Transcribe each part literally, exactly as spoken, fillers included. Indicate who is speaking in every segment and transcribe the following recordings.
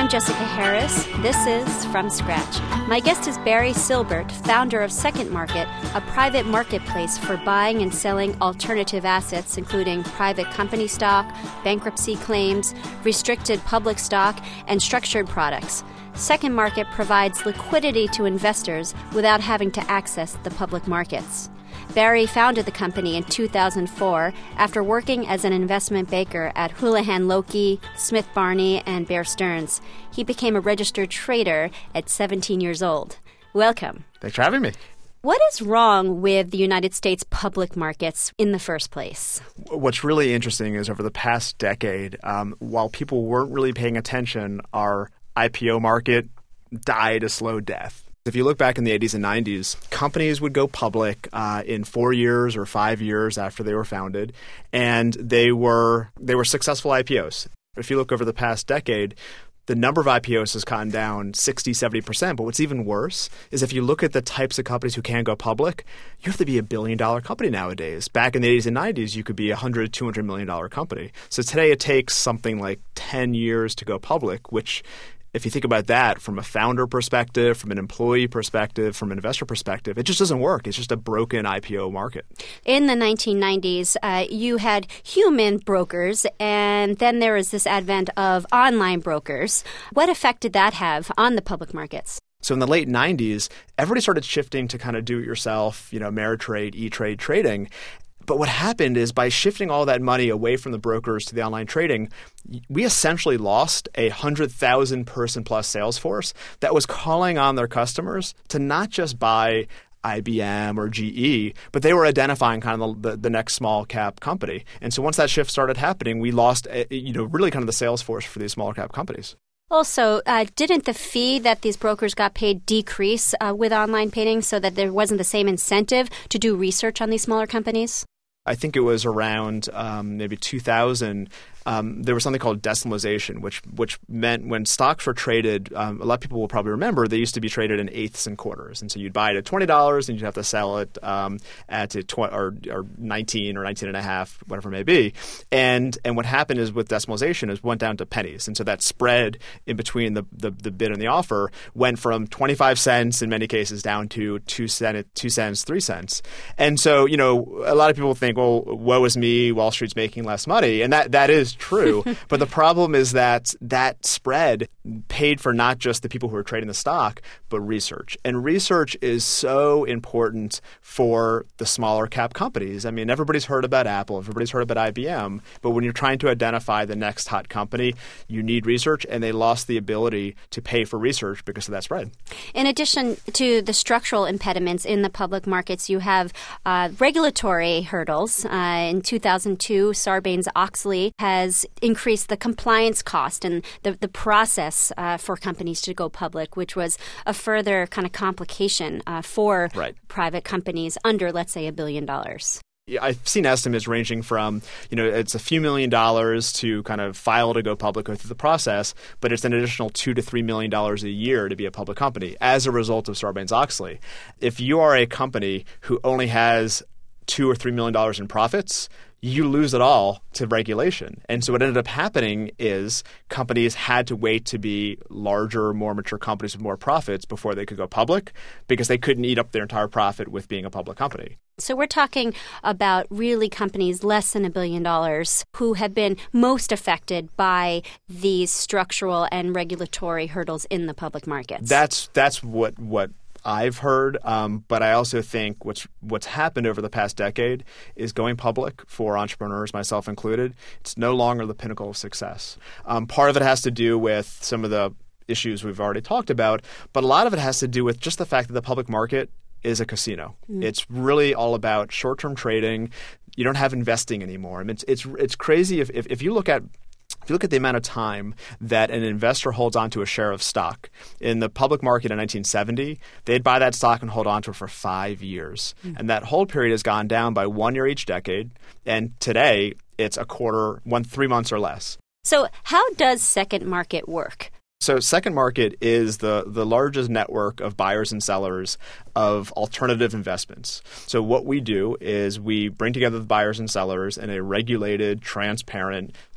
Speaker 1: I'm Jessica Harris. This is From Scratch. My guest is Barry Silbert, founder of Second Market, a private marketplace for buying and selling alternative assets, including private company stock, bankruptcy claims, restricted public stock, and structured products. Second Market provides liquidity to investors without having to access the public markets. Barry founded the company in two thousand four after working as an investment banker at Houlihan Lokey, Smith Barney, and Bear Stearns. He became a registered trader at seventeen years old. Welcome.
Speaker 2: Thanks for having me.
Speaker 1: What is wrong with the United States public markets in the first place?
Speaker 2: What's really interesting is over the past decade, um, while people weren't really paying attention, our I P O market died a slow death. If you look back in the eighties and nineties, companies would go public uh, in four years or five years after they were founded, and they were they were successful I P Os. If you look over the past decade, the number of I P Os has gone down sixty, seventy percent. But what's even worse is if you look at the types of companies who can go public, you have to be a billion-dollar company nowadays. Back in the eighties and nineties, you could be a one hundred, two hundred million dollars company. So today it takes something like ten years to go public, which if you think about that from a founder perspective, from an employee perspective, from an investor perspective, it just doesn't work. It's just a broken I P O market.
Speaker 1: In the nineteen nineties, uh, you had human brokers, and then there was this advent of online brokers. What effect did that have on the public markets?
Speaker 2: So in the late nineties, everybody started shifting to kind of do-it-yourself, you know, Ameritrade, E-Trade trading. But what happened is by shifting all that money away from the brokers to the online trading, we essentially lost a one hundred thousand person plus sales force that was calling on their customers to not just buy I B M or G E, but they were identifying kind of the, the, the next small cap company. And so once that shift started happening, we lost, you know, really kind of the sales force for these small cap companies.
Speaker 1: Also, uh, didn't the fee that these brokers got paid decrease uh, with online trading so that there wasn't the same incentive to do research on these smaller companies?
Speaker 2: I think it was around um, maybe two thousand. Um, there was something called decimalization, which which meant when stocks were traded, um, a lot of people will probably remember, they used to be traded in eighths and quarters. And so you'd buy it at twenty dollars and you'd have to sell it um, at twenty or, or nineteen or nineteen and a half, whatever it may be. And and what happened is with decimalization is went down to pennies. And so that spread in between the, the, the bid and the offer went from twenty-five cents in many cases down to two, cent, two cents, three cents. And so, you know, a lot of people think, well, woe is me, Wall Street's making less money. And that that is true. But the problem is that that spread paid for not just the people who are trading the stock, but research. And research is so important for the smaller cap companies. I mean, everybody's heard about Apple, everybody's heard about I B M, but when you're trying to identify the next hot company, you need research, and they lost the ability to pay for research because of that spread.
Speaker 1: In addition to the structural impediments in the public markets, you have uh, regulatory hurdles. Uh, in two thousand two, Sarbanes-Oxley has increased the compliance cost and the, the process uh, for companies to go public, which was a further kind of complication uh, for
Speaker 2: right.
Speaker 1: private companies under, let's say, a billion dollars.
Speaker 2: Yeah, I've seen estimates ranging from, you know, it's a few million dollars to kind of file to go public, go through the process, but it's an additional two to three million dollars a year to be a public company as a result of Sarbanes-Oxley. If you are a company who only has two or three million dollars in profits, you lose it all to regulation. And so what ended up happening is companies had to wait to be larger, more mature companies with more profits before they could go public because they couldn't eat up their entire profit with being a public company.
Speaker 1: So we're talking about really companies less than a billion dollars who have been most affected by these structural and regulatory hurdles in the public markets.
Speaker 2: That's that's what what I've heard, um, but I also think what's what's happened over the past decade is going public for entrepreneurs, myself included. It's no longer the pinnacle of success. Um, part of it has to do with some of the issues we've already talked about, but a lot of it has to do with just the fact that the public market is a casino. Mm. It's really all about short-term trading. You don't have investing anymore. I mean, it's it's, it's crazy if, if if you look at If you look at the amount of time that an investor holds onto a share of stock, in the public market in nineteen seventy, they'd buy that stock and hold onto it for five years. Mm. And that hold period has gone down by one year each decade. And today, it's a quarter, one, three months or less.
Speaker 1: So how does Second Market work?
Speaker 2: So Second Market is the, the largest network of buyers and sellers of alternative investments. So what we do is we bring together the buyers and sellers in a regulated, transparent,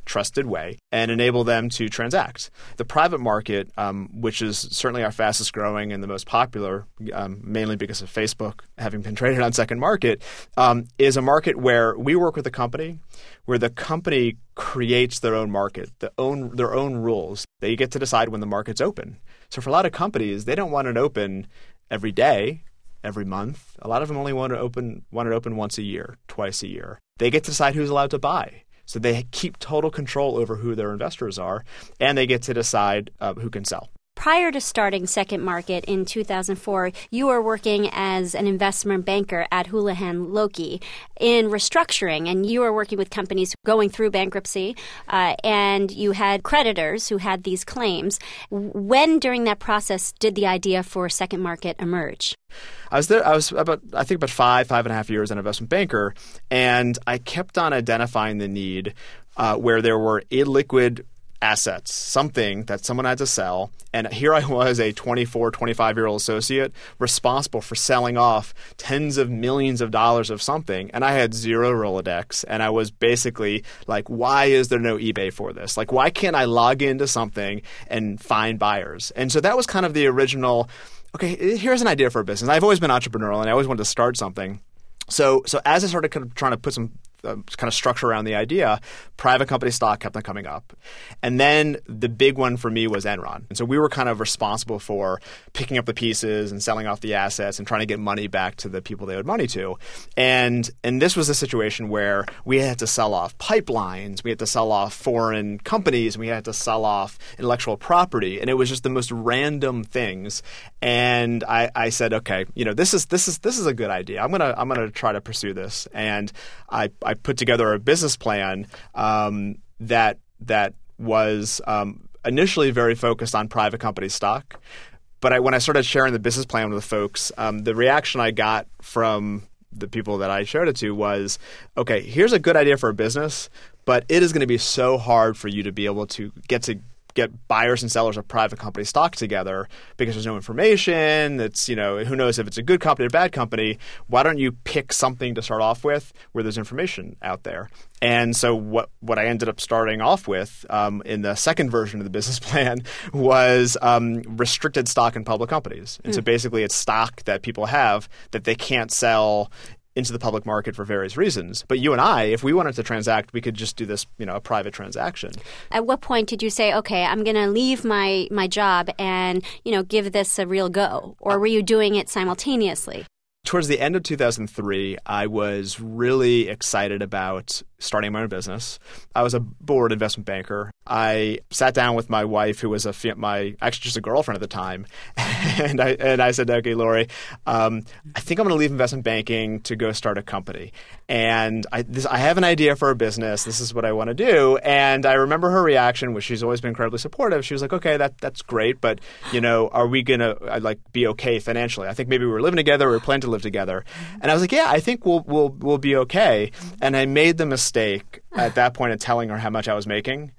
Speaker 2: trusted way and enable them to transact. The private market, um, which is certainly our fastest growing and the most popular, um, mainly because of Facebook having been traded on Second Market, um, is a market where we work with a company, where the company creates their own market, the own, their own rules. They get to decide when the market's open. So for a lot of companies, they don't want it open every day, every month. A lot of them only want it open, want it open once a year, twice a year. They get to decide who's allowed to buy. So they keep total control over who their investors are, and they get to decide uh, who can sell.
Speaker 1: Prior to starting Second Market in two thousand four, you were working as an investment banker at Houlihan Lokey in restructuring, and you were working with companies going through bankruptcy, uh, and you had creditors who had these claims. When during that process did the idea for Second Market emerge?
Speaker 2: I was there. I was about, I think, about five, five and a half years an investment banker, and I kept on identifying the need uh, where there were illiquid assets, something that someone had to sell. And here I was, a twenty-four, twenty-five-year-old associate responsible for selling off tens of millions of dollars of something. And I had zero Rolodex. And I was basically like, why is there no eBay for this? Like, why can't I log into something and find buyers? And so that was kind of the original, okay, here's an idea for a business. I've always been entrepreneurial and I always wanted to start something. So so as I started kind of trying to put some Uh, kind of structure around the idea, private company stock kept on coming up. And then the big one for me was Enron. And so we were kind of responsible for picking up the pieces and selling off the assets and trying to get money back to the people they owed money to. And and this was a situation where we had to sell off pipelines, we had to sell off foreign companies, and we had to sell off intellectual property. And it was just the most random things. And I, I said, okay, you know, this is this is this is a good idea. I'm gonna I'm gonna try to pursue this. And I I put together a business plan um, that that was um, initially very focused on private company stock. But I, when I started sharing the business plan with the folks, um, the reaction I got from the people that I showed it to was, okay, here's a good idea for a business, but it is going to be so hard for you to be able to get to get buyers and sellers of private company stock together because there's no information. It's, you know, who knows if it's a good company or bad company. Why don't you pick something to start off with where there's information out there? And so what, what I ended up starting off with um, in the second version of the business plan was um, restricted stock in public companies. And mm. so basically it's stock that people have that they can't sell into the public market for various reasons. But you and I, if we wanted to transact, we could just do this, you know, a private transaction.
Speaker 1: At what point did you say, okay, I'm going to leave my, my job and, you know, give this a real go? Or were you doing it simultaneously?
Speaker 2: Towards the end of two thousand three, I was really excited about starting my own business. I was a bored investment banker. I sat down with my wife, who was a my actually just a girlfriend at the time, and I and I said, "Okay, Lori, um, I think I'm going to leave investment banking to go start a company. And I this, I have an idea for a business. This is what I want to do." And I remember her reaction, which she's always been incredibly supportive. She was like, "Okay, that that's great, but you know, are we going to like be okay financially? I think maybe we were living together, we were planning to live together." And I was like, "Yeah, I think we'll we'll we'll be okay." And I made the mistake at that point of telling her how much I was making.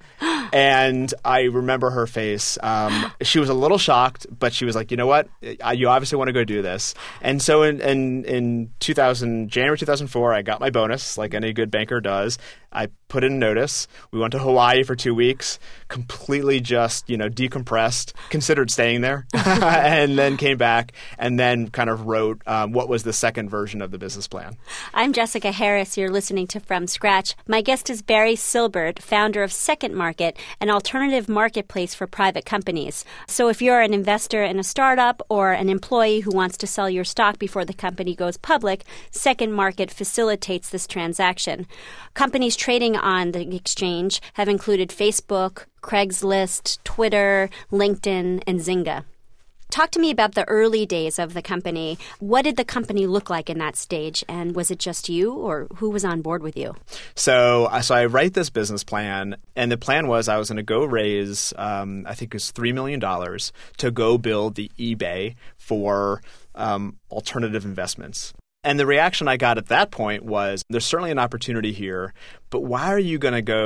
Speaker 2: And I remember her face. Um, she was a little shocked, but she was like, "You know what? You obviously want to go do this." And so in in, in two thousand, January two thousand four, I got my bonus, like any good banker does. I put in a notice. We went to Hawaii for two weeks, completely just, you know, decompressed, considered staying there, and then came back and then kind of wrote um, what was the second version of the business plan.
Speaker 1: I'm Jessica Harris. You're listening to From Scratch. My guest is Barry Silbert, founder of Second Market, an alternative marketplace for private companies. So if you're an investor in a startup or an employee who wants to sell your stock before the company goes public, Second Market facilitates this transaction. Companies trading on the exchange have included Facebook, Craigslist, Twitter, LinkedIn, and Zynga. Talk to me about the early days of the company. What did the company look like in that stage? And was it just you, or who was on board with you?
Speaker 2: So, so I write this business plan, and the plan was I was going to go raise, um, I think it was three million dollars to go build the eBay for um, alternative investments. And the reaction I got at that point was, there's certainly an opportunity here, but why are you going to go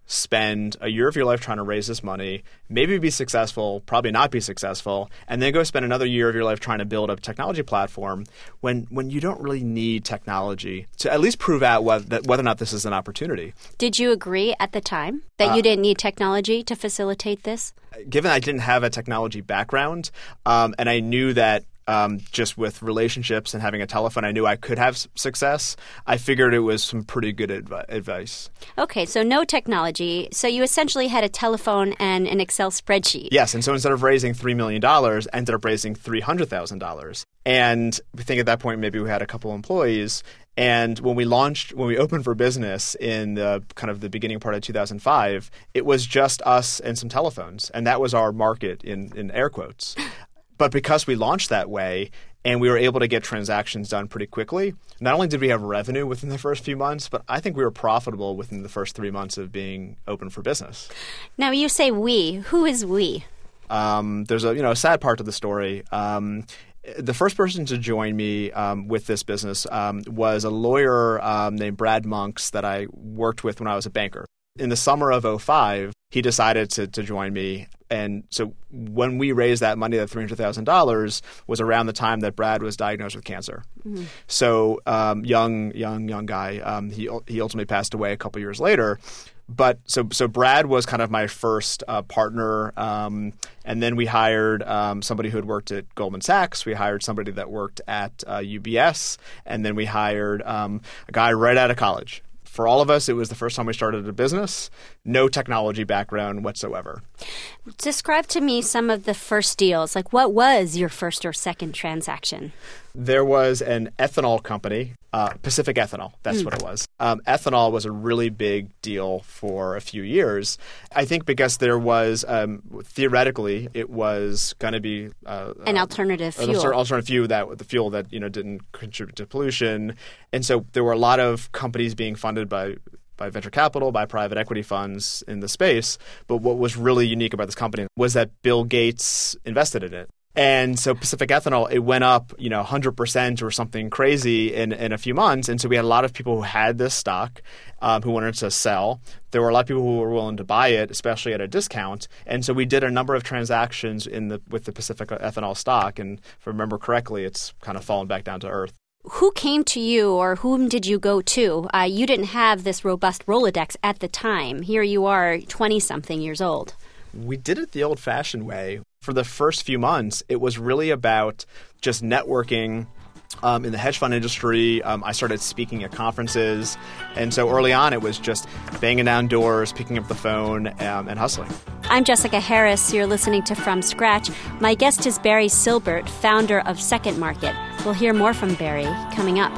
Speaker 2: spend a year of your life trying to raise this money, maybe be successful, probably not be successful, and then go spend another year of your life trying to build a technology platform when when you don't really need technology to at least prove out whether, that whether or not this is an opportunity.
Speaker 1: Did you agree at the time that uh, you didn't need technology to facilitate this?
Speaker 2: Given I didn't have a technology background, um, and I knew that Um, just with relationships and having a telephone, I knew I could have success. I figured it was some pretty good adv- advice.
Speaker 1: Okay, so no technology. So you essentially had a telephone and an Excel spreadsheet.
Speaker 2: Yes, and so instead of raising three million dollars, I ended up raising three hundred thousand dollars. And we think at that point maybe we had a couple employees. And when we launched, when we opened for business in the kind of the beginning part of two thousand five, it was just us and some telephones. And that was our market in, in air quotes. But because we launched that way and we were able to get transactions done pretty quickly, not only did we have revenue within the first few months, but I think we were profitable within the first three months of being open for business.
Speaker 1: Now, you say we. Who is we?
Speaker 2: Um, there's a you know a sad part of the story. Um, the first person to join me um, with this business um, was a lawyer um, named Brad Monks that I worked with when I was a banker. In the summer of oh five, he decided to, to join me. And so when we raised that money, that three hundred thousand dollars, was around the time that Brad was diagnosed with cancer. Mm-hmm. So um, young, young, young guy. Um, he he ultimately passed away a couple years later. But so so Brad was kind of my first uh, partner. Um, and then we hired um, somebody who had worked at Goldman Sachs. We hired somebody that worked at uh, U B S. And then we hired um, a guy right out of college. For all of us, it was the first time we started a business. No technology background whatsoever.
Speaker 1: Describe to me some of the first deals. Like, what was your first or second transaction?
Speaker 2: There was an ethanol company, uh, Pacific Ethanol. That's mm. what it was. Um, ethanol was a really big deal for a few years. I think because there was, um, theoretically, it was going to be uh,
Speaker 1: an alternative
Speaker 2: uh,
Speaker 1: fuel.
Speaker 2: An alternative fuel that the fuel that you know didn't contribute to pollution, and so there were a lot of companies being funded by. by venture capital, by private equity funds in the space. But what was really unique about this company was that Bill Gates invested in it. And so Pacific Ethanol, it went up, you know, one hundred percent or something crazy in, in a few months. And so we had a lot of people who had this stock um, who wanted to sell. There were a lot of people who were willing to buy it, especially at a discount. And so we did a number of transactions in the with the Pacific Ethanol stock. And if I remember correctly, it's kind of fallen back down to earth.
Speaker 1: Who came to you or whom did you go to? Uh, you didn't have this robust Rolodex at the time. Here you are, twenty-something years old.
Speaker 2: We did it the old-fashioned way. For the first few months, it was really about just networking um, in the hedge fund industry. Um, I started speaking at conferences. And so early on, it was just banging down doors, picking up the phone, um, and hustling.
Speaker 1: I'm Jessica Harris. You're listening to From Scratch. My guest is Barry Silbert, founder of Second Market. We'll hear more from Barry coming up.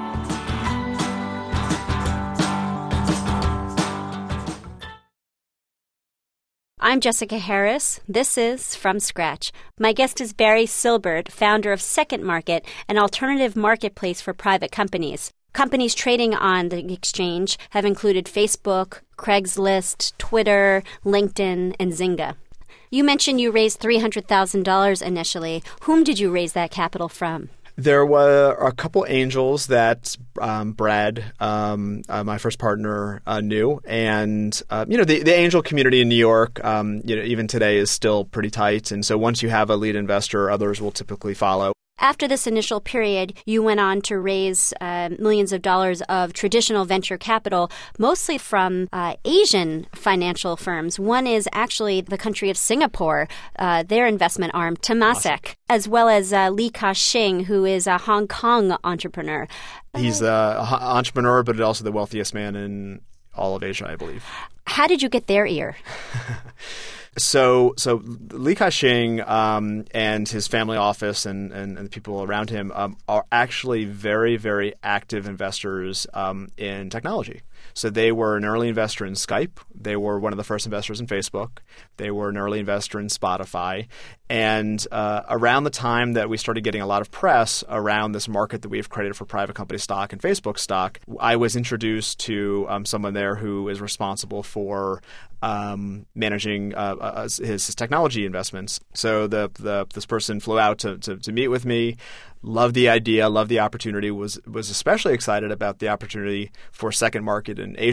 Speaker 1: I'm Jessica Harris. This is From Scratch. My guest is Barry Silbert, founder of Second Market, an alternative marketplace for private companies. Companies trading on the exchange have included Facebook, Craigslist, Twitter, LinkedIn, and Zynga. You mentioned you raised three hundred thousand dollars initially. Whom did you raise that capital from?
Speaker 2: There were a couple angels that um, Brad, um, uh, my first partner, uh, knew. And, uh, you know, the, the angel community in New York, um, you know, even today is still pretty tight. And so once you have a lead investor, others will typically follow.
Speaker 1: After this initial period, you went on to raise uh, millions of dollars of traditional venture capital, mostly from uh, Asian financial firms. One is actually the country of Singapore, uh, their investment arm, Temasek, awesome. As well as uh, Li Ka-shing, who is a Hong Kong entrepreneur.
Speaker 2: He's the uh, entrepreneur, but also the wealthiest man in all of Asia, I believe.
Speaker 1: How did you get their ear?
Speaker 2: So, so Li Ka-shing um, and his family office and, and, and the people around him um, are actually very, very active investors um, in technology. So they were an early investor in Skype. They were one of the first investors in Facebook. They were an early investor in Spotify. And uh, around the time that we started getting a lot of press around this market that we've created for private company stock and Facebook stock, I was introduced to um, someone there who is responsible for um, managing uh, uh, his, his technology investments. So the, the this person flew out to, to, to meet with me. Loved the idea, loved the opportunity, was was especially excited about the opportunity for Second Market in Asia.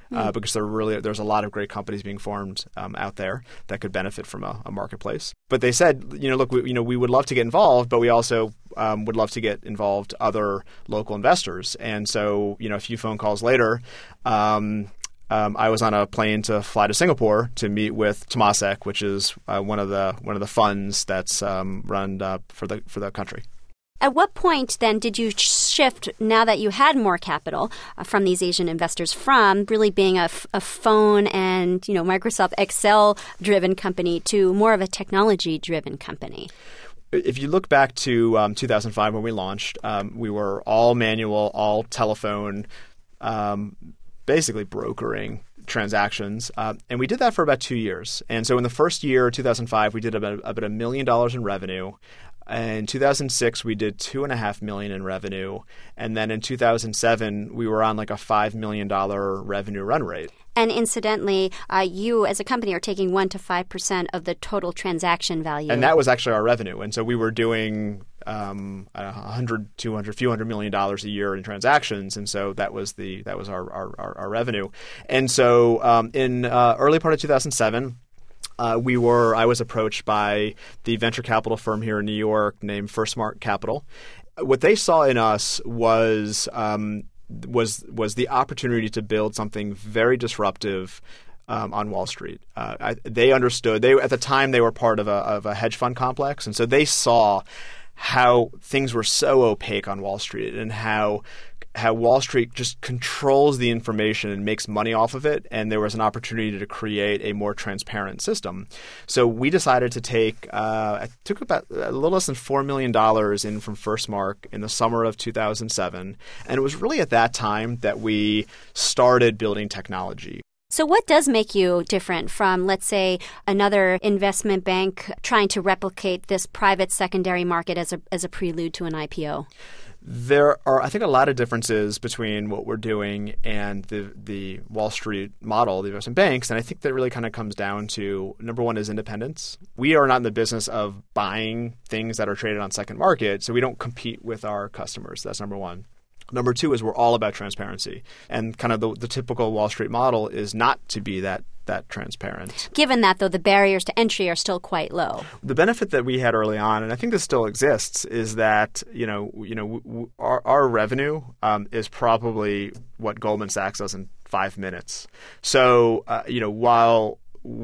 Speaker 2: uh, because there really there's a lot of great companies being formed um, out there that could benefit from a, a marketplace. But they said, you know, look, we, you know, we would love to get involved, but we also um, would love to get involved other local investors. And so, you know, a few phone calls later, um, um, I was on a plane to fly to Singapore to meet with Temasek, which is uh, one of the one of the funds that's um, run uh, for the for the country.
Speaker 1: At what point then did you shift, now that you had more capital uh, from these Asian investors, from really being a, f- a phone and, you know, Microsoft Excel driven company to more of a technology driven company?
Speaker 2: If you look back to um, two thousand five when we launched, um, we were all manual, all telephone, um, basically brokering transactions. Uh, and we did that for about two years. And so in the first year, two thousand five, we did about, about a million dollars in revenue. In two thousand six, we did two and a half million in revenue, and then in two thousand seven, we were on like a five million dollar revenue run rate.
Speaker 1: And incidentally, uh, you as a company are taking one to five percent of the total transaction value,
Speaker 2: and that was actually our revenue. And so we were doing um, a hundred, two hundred, few hundred million dollars a year in transactions, and so that was the that was our our, our, our revenue. And so um, in uh, early part of two thousand seven. Uh, we were. I was approached by the venture capital firm here in New York named FirstMark Capital. What they saw in us was um, was was the opportunity to build something very disruptive um, on Wall Street. Uh, I, they understood. They at the time they were part of a of a hedge fund complex, and so they saw how things were so opaque on Wall Street and how. how Wall Street just controls the information and makes money off of it, and there was an opportunity to create a more transparent system. So we decided to take uh, – I took about a little less than four million dollars in from FirstMark in the summer of two thousand seven, and it was really at that time that we started building technology.
Speaker 1: So what does make you different from, let's say, another investment bank trying to replicate this private secondary market as a as a prelude to an I P O?
Speaker 2: There are, I think, a lot of differences between what we're doing and the the Wall Street model, the investment banks, and I think that really kind of comes down to, number one is independence. We are not in the business of buying things that are traded on second market, so we don't compete with our customers. That's number one. Number two is we're all about transparency, and kind of the, the typical Wall Street model is not to be that that transparent.
Speaker 1: Given that, though, the barriers to entry are still quite low.
Speaker 2: The benefit that we had early on, and I think this still exists, is that you know, you know, w- w- our, our revenue um, is probably what Goldman Sachs does in five minutes. So, uh, you know, while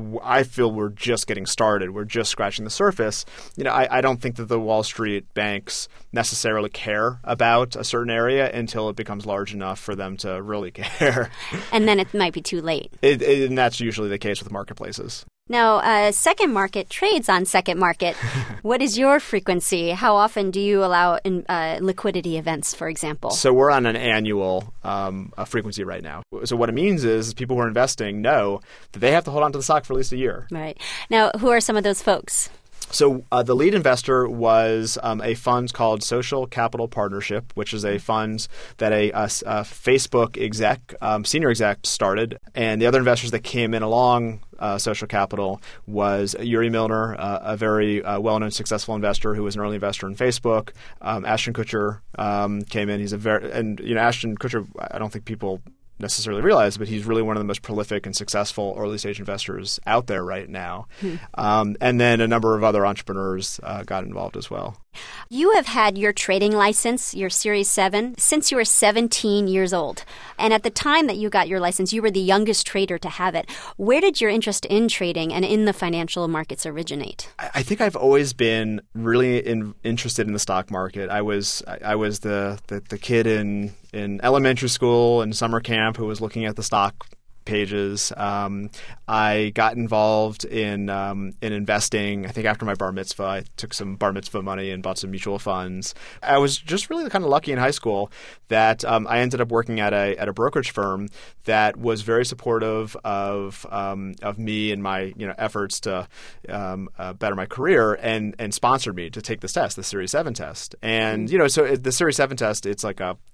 Speaker 2: I feel we're just getting started, we're just scratching the surface, you know, I, I don't think that the Wall Street banks necessarily care about a certain area until it becomes large enough for them to really care.
Speaker 1: And then it might be too late.
Speaker 2: It, it, and that's usually the case with marketplaces.
Speaker 1: Now, uh, Second Market trades on Second Market. What is your frequency? How often do you allow in, uh, liquidity events, for example?
Speaker 2: So we're on an annual um, uh, frequency right now. So what it means is people who are investing know that they have to hold on to the stock for at least a year.
Speaker 1: Right. Now, who are some of those folks?
Speaker 2: So uh, the lead investor was um, a fund called Social Capital Partnership, which is a fund that a, a, a Facebook exec, um, senior exec started. And the other investors that came in along uh, Social Capital was Yuri Milner, uh, a very uh, well-known successful investor who was an early investor in Facebook. Um, Ashton Kutcher um, came in. He's a very – and, you know, Ashton Kutcher, I don't think people – necessarily realize, but he's really one of the most prolific and successful early stage investors out there right now. Hmm. Um, and then a number of other entrepreneurs uh, got involved as well.
Speaker 1: You have had your trading license, your Series seven, since you were seventeen years old. And at the time that you got your license, you were the youngest trader to have it. Where did your interest in trading and in the financial markets originate?
Speaker 2: I think I've always been really in, interested in the stock market. I was I was the, the, the kid in, in elementary school and summer camp who was looking at the stock pages. Um, I got involved in um, in investing. I think after my bar mitzvah, I took some bar mitzvah money and bought some mutual funds. I was just really kind of lucky in high school that um, I ended up working at a at a brokerage firm that was very supportive of um, of me and my you know efforts to um, uh, better my career, and and sponsored me to take this test, the Series seven test. And you know, so the Series seven test, it's like a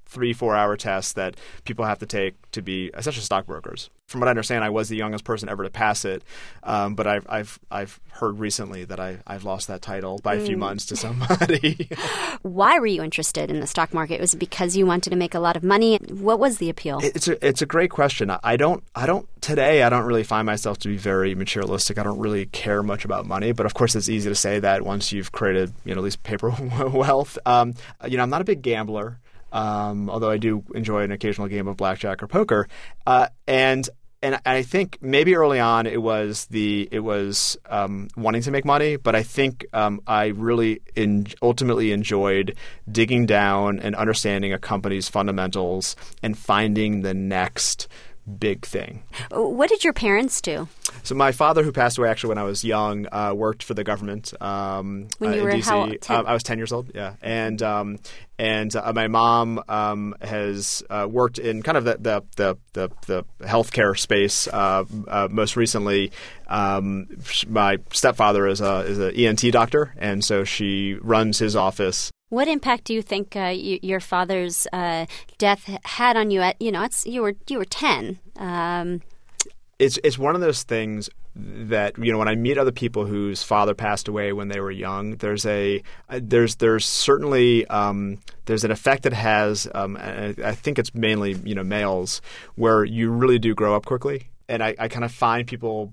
Speaker 2: three, four-hour tests that people have to take to be essentially stockbrokers. From what I understand, I was the youngest person ever to pass it, um, but I've I've I've heard recently that I I've lost that title by a few mm. months to somebody.
Speaker 1: Why were you interested in the stock market? Was it because you wanted to make a lot of money? What was the appeal?
Speaker 2: It's a it's a great question. I don't I don't today I don't really find myself to be very materialistic. I don't really care much about money, but of course it's easy to say that once you've created you know at least paper wealth. Um, you know I'm not a big gambler. Um, although I do enjoy an occasional game of blackjack or poker, uh, and and I think maybe early on it was the it was um, wanting to make money, but I think um, I really in, ultimately enjoyed digging down and understanding a company's fundamentals and finding the next big thing.
Speaker 1: What did your parents do?
Speaker 2: So my father, who passed away actually when I was young, uh, worked for the government. Um,
Speaker 1: when you
Speaker 2: uh,
Speaker 1: were
Speaker 2: in D C.
Speaker 1: how old?
Speaker 2: Um, I was ten years old. Yeah, and um, and uh, my mom um, has uh, worked in kind of the the the the, the healthcare space. Uh, uh, most recently, um, my stepfather is a is an E N T doctor, and so she runs his office.
Speaker 1: What impact do you think uh, you, your father's uh, death had on you? At you know, it's you were you were ten. Um,
Speaker 2: it's it's one of those things that you know when I meet other people whose father passed away when they were young. There's a there's there's certainly um, there's an effect that has. Um, I think it's mainly you know males where you really do grow up quickly, and I, I kind of find people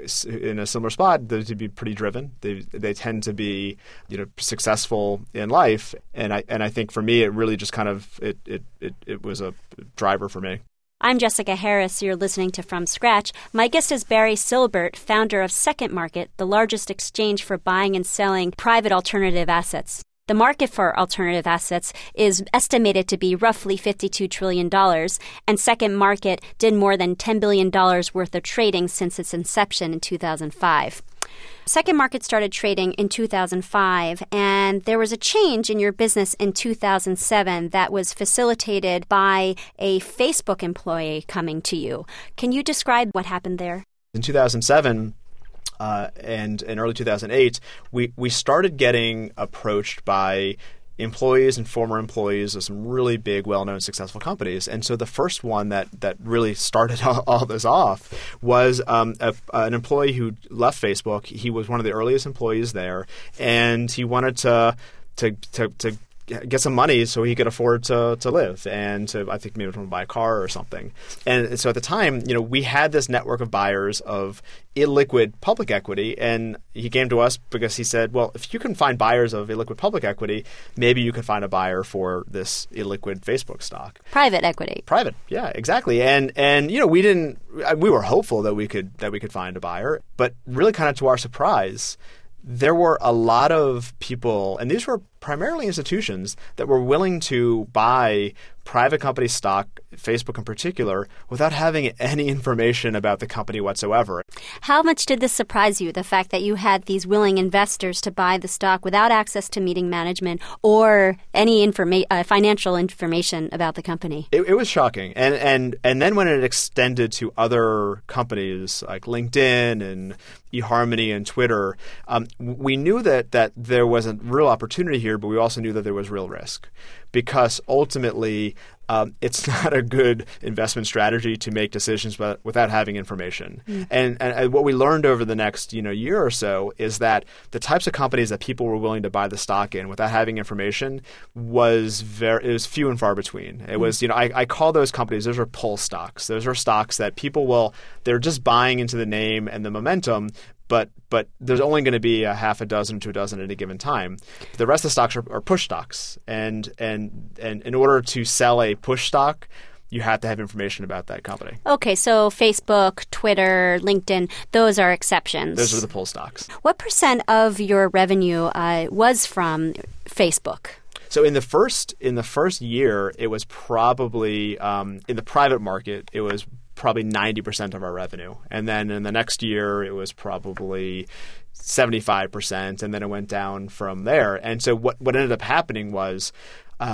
Speaker 2: in a similar spot, they to be pretty driven. They they tend to be, you know, successful in life, and I and I think for me, it really just kind of it it it, it was a driver for me.
Speaker 1: I'm Jessica Harris. You're listening to From Scratch. My guest is Barry Silbert, founder of Second Market, the largest exchange for buying and selling private alternative assets. The market for alternative assets is estimated to be roughly fifty-two trillion dollars, and Second Market did more than ten billion dollars worth of trading since its inception in two thousand five. Second Market started trading in two thousand five, and there was a change in your business in two thousand seven that was facilitated by a Facebook employee coming to you. Can you describe what happened there?
Speaker 2: In two thousand seven, Uh, and in early two thousand eight, we, we started getting approached by employees and former employees of some really big, well-known, successful companies. And so the first one that, that really started all, all this off was um, a, an employee who left Facebook. He was one of the earliest employees there, and he wanted to to to, to get some money so he could afford to to live and to, I think maybe to buy a car or something. And so at the time, you know, we had this network of buyers of illiquid public equity, and he came to us because he said, well, if you can find buyers of illiquid public equity, maybe you could find a buyer for this illiquid Facebook stock.
Speaker 1: Private equity.
Speaker 2: Private, yeah, exactly. And and you know, we didn't we were hopeful that we could that we could find a buyer, but really kind of to our surprise, there were a lot of people, and these were primarily institutions, that were willing to buy private company stock, Facebook in particular, without having any information about the company whatsoever.
Speaker 1: How much did this surprise you, the fact that you had these willing investors to buy the stock without access to meeting management or any informa- uh, financial information about the company?
Speaker 2: It, it was shocking. And, and, and then when it extended to other companies like LinkedIn and eHarmony and Twitter, um, we knew that, that there was a real opportunity here, but we also knew that there was real risk. Because ultimately, um, it's not a good investment strategy to make decisions but without having information. Mm. And, and what we learned over the next you know year or so is that the types of companies that people were willing to buy the stock in without having information was very it was few and far between. It mm. was you know I, I call those companies, those are pull stocks. Those are stocks that people will they're just buying into the name and the momentum. But but there's only going to be a half a dozen to a dozen at any given time. The rest of the stocks are, are push stocks, and and and in order to sell a push stock, you have to have information about that company.
Speaker 1: Okay, so Facebook, Twitter, LinkedIn, those are exceptions.
Speaker 2: Those are the pull stocks.
Speaker 1: What percent of your revenue uh, was from Facebook?
Speaker 2: So in the first in the first year, it was probably um, in the private market, it was probably ninety percent of our revenue. And then in the next year, it was probably seventy-five percent, and then it went down from there. And so what, what ended up happening was um,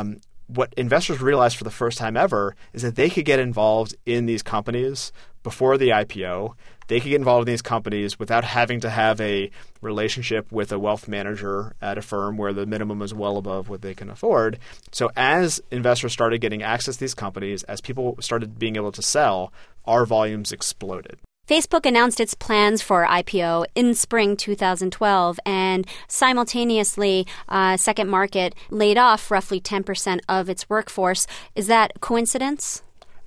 Speaker 2: what investors realized for the first time ever is that they could get involved in these companies before the I P O. They could get involved in these companies without having to have a relationship with a wealth manager at a firm where the minimum is well above what they can afford. So as investors started getting access to these companies, as people started being able to sell, our volumes exploded.
Speaker 1: Facebook announced its plans for I P O in spring two thousand twelve, and simultaneously, uh, Second Market laid off roughly ten percent of its workforce. Is that coincidence?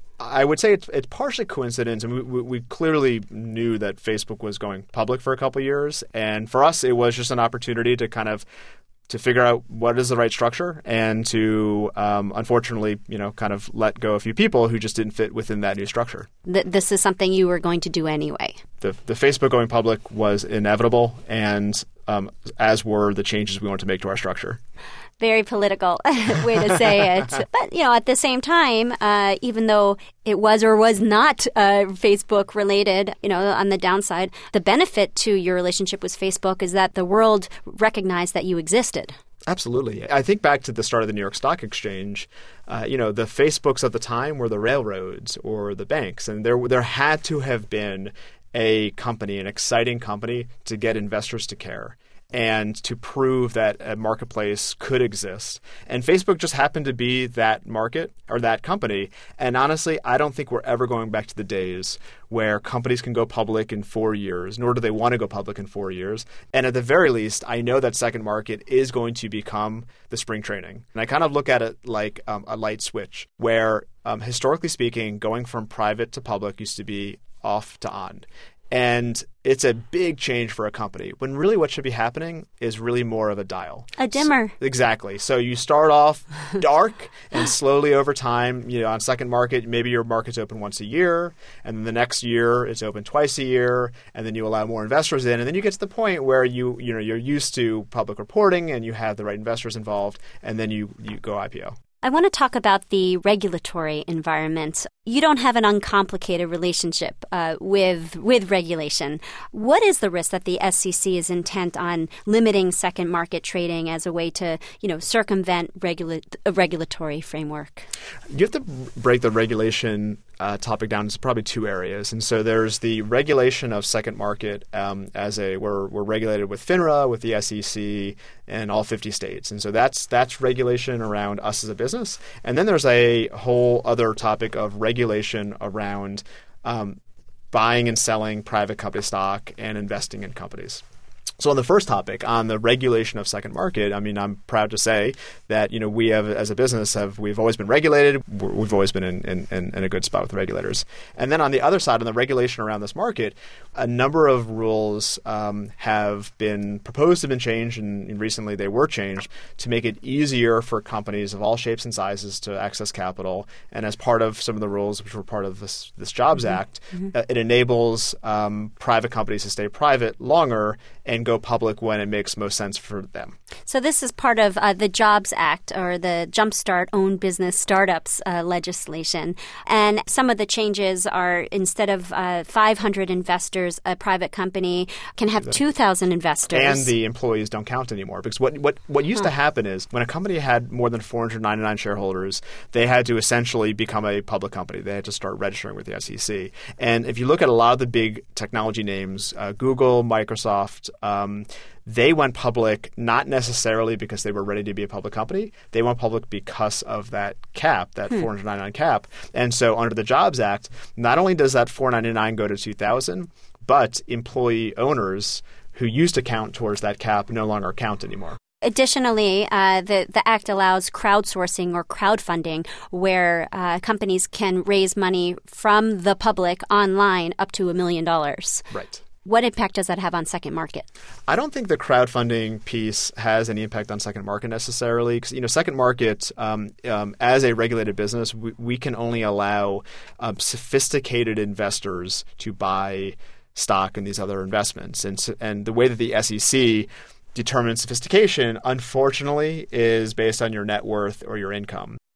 Speaker 2: I would say it's, it's partially coincidence, and we, we, we clearly knew that Facebook was going public for a couple of years, and for us, it was just an opportunity to kind of to figure out what is the right structure, and to um, unfortunately, you know, kind of let go a few people who just didn't fit within that new structure.
Speaker 1: Th- this is something you were going to do anyway.
Speaker 2: The the Facebook going public was inevitable, and um, as were the changes we wanted to make to our structure.
Speaker 1: Very political way to say it. But, you know, at the same time, uh, even though it was or was not uh, Facebook related, you know, on the downside, the benefit to your relationship with Facebook is that the world recognized that you existed.
Speaker 2: Absolutely. I think back to the start of the New York Stock Exchange, uh, you know, the Facebooks of the time were the railroads or the banks, and there there had to have been a company, an exciting company, to get investors to care and to prove that a marketplace could exist. And Facebook just happened to be that market or that company. And honestly, I don't think we're ever going back to the days where companies can go public in four years, nor do they want to go public in four years. And at the very least, I know that Second Market is going to become the spring training. And I kind of look at it like um, a light switch where, um, historically speaking, going from private to public used to be off to on. And it's a big change for a company when really what should be happening is really more of a dial.
Speaker 1: A dimmer.
Speaker 2: So, exactly. So you start off dark and slowly over time, you know, on Second Market, maybe your market's open once a year, and then the next year it's open twice a year, and then you allow more investors in, and then you get to the point where you, you know, you're used to public reporting and you have the right investors involved, and then you, you go I P O.
Speaker 1: I want to talk about the regulatory environment. You don't have an uncomplicated relationship uh, with with regulation. What is the risk that the S E C is intent on limiting second market trading as a way to, you know, circumvent regula- a regulatory framework?
Speaker 2: You have to break the regulation uh, topic down into probably two areas. And so there's the regulation of second market um, as a we're we're regulated with FINRA, with the S E C, and all fifty states. And so that's that's regulation around us as a business. And then there's a whole other topic of regulation around um, buying and selling private company stock and investing in companies. So on the first topic, on the regulation of second market, I mean, I'm proud to say that, you know, we have, as a business, have we've always been regulated. We've always been in, in, in a good spot with the regulators. And then on the other side, on the regulation around this market, a number of rules um, have been proposed, have been changed, and, and recently they were changed to make it easier for companies of all shapes and sizes to access capital. And as part of some of the rules, which were part of this, this Jobs mm-hmm. Act, mm-hmm. Uh, it enables um, private companies to stay private longer and go public when it makes most sense for them.
Speaker 1: So this is part of uh, the Jobs Act, or the Jumpstart Own Business Startups uh, legislation. And some of the changes are, instead of uh, five hundred investors, a private company can have two thousand investors.
Speaker 2: And the employees don't count anymore. Because what, what, what used huh. to happen is when a company had more than four hundred ninety-nine shareholders, they had to essentially become a public company. They had to start registering with the S E C. And if you look at a lot of the big technology names, uh, Google, Microsoft, um, they went public not necessarily because they were ready to be a public company. They went public because of that cap, that hmm. four hundred ninety-nine cap. And so under the Jobs Act, not only does that four hundred ninety-nine go to two thousand, but employee owners who used to count towards that cap no longer count anymore.
Speaker 1: Additionally, uh, the, the Act allows crowdsourcing or crowdfunding, where uh, companies can raise money from the public online up to a million dollars.
Speaker 2: Right.
Speaker 1: What impact does that have on second market?
Speaker 2: I don't think the crowdfunding piece has any impact on second market necessarily, because, you know, second market, um, um, as a regulated business, we, we can only allow um, sophisticated investors to buy stock in these other investments. And, so, and the way that the S E C determines sophistication, unfortunately, is based on your net worth or your income.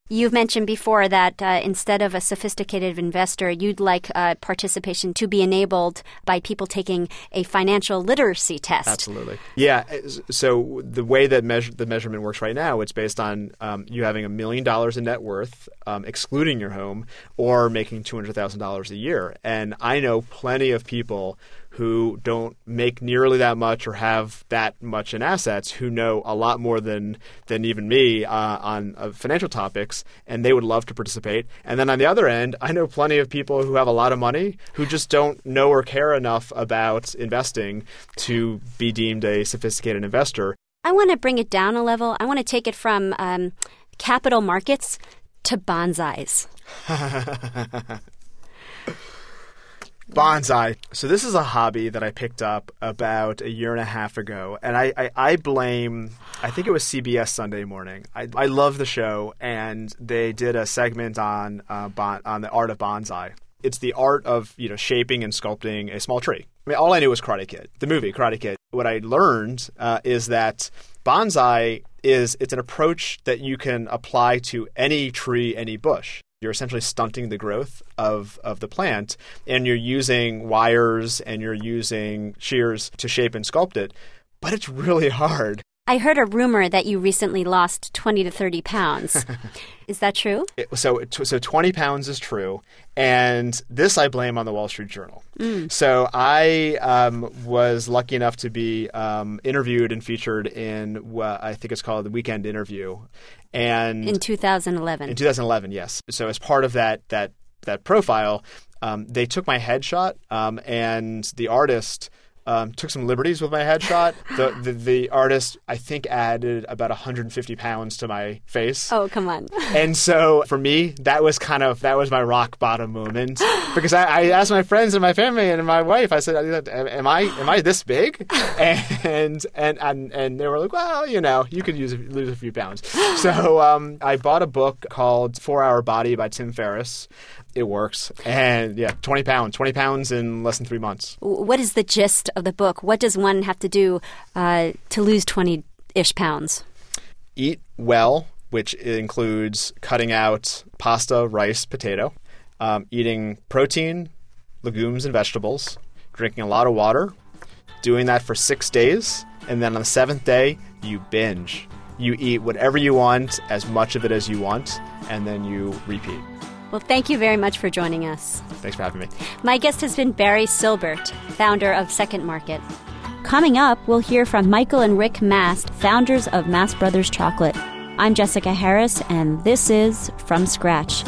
Speaker 1: You've mentioned before that uh, instead of a sophisticated investor, you'd like uh, participation to be enabled by people taking a financial literacy test.
Speaker 2: Absolutely. Yeah. So the way that measure, the measurement works right now, it's based on um, you having a million dollars in net worth, um, excluding your home, or making two hundred thousand dollars a year. And I know plenty of people who don't make nearly that much or have that much in assets who know a lot more than than even me uh, on uh, financial topics, and they would love to participate. And then on the other end, I know plenty of people who have a lot of money who just don't know or care enough about investing to be deemed a sophisticated investor.
Speaker 1: I want to bring it down a level. I want to take it from um, capital markets to bonsais.
Speaker 2: Bonsai. So this is a hobby that I picked up about a year and a half ago, and I, I, I blame, I think it was C B S Sunday Morning. I, I love the show, and they did a segment on uh, bon, on the art of bonsai. It's the art of, you know, shaping and sculpting a small tree. I mean, all I knew was Karate Kid, the movie Karate Kid. What I learned uh, is that bonsai is it's an approach that you can apply to any tree, any bush. You're essentially stunting the growth of, of the plant, and you're using wires and you're using shears to shape and sculpt it, but it's really hard.
Speaker 1: I heard a rumor that you recently lost twenty to thirty pounds. Is that true?
Speaker 2: It, so, so twenty pounds is true, and this I blame on the Wall Street Journal. Mm. So I um, was lucky enough to be um, interviewed and featured in what I think it's called the Weekend Interview. And
Speaker 1: in two thousand eleven.
Speaker 2: In two thousand eleven, yes. So as part of that that that profile, um, they took my headshot, um, and the artist um, took some liberties with my headshot. the, the the artist, I think, added about one hundred fifty pounds to my face.
Speaker 1: Oh, come on!
Speaker 2: And so for me, that was kind of that was my rock bottom moment, because I, I asked my friends and my family and my wife. I said, "Am I am I this big?" And and and and they were like, "Well, you know, you could use lose a few pounds." So um, I bought a book called Four Hour Body by Tim Ferriss. It works. And yeah, twenty pounds. twenty pounds in less than three months.
Speaker 1: What is the gist of the book? What does one have to do uh, to lose twenty-ish pounds?
Speaker 2: Eat well, which includes cutting out pasta, rice, potato, um, eating protein, legumes, and vegetables, drinking a lot of water, doing that for six days, and then on the seventh day, you binge. You eat whatever you want, as much of it as you want, and then you repeat.
Speaker 1: Well, thank you very much for joining us.
Speaker 2: Thanks for having me.
Speaker 1: My guest has been Barry Silbert, founder of Second Market. Coming up, we'll hear from Michael and Rick Mast, founders of Mast Brothers Chocolate. I'm Jessica Harris, and this is From Scratch.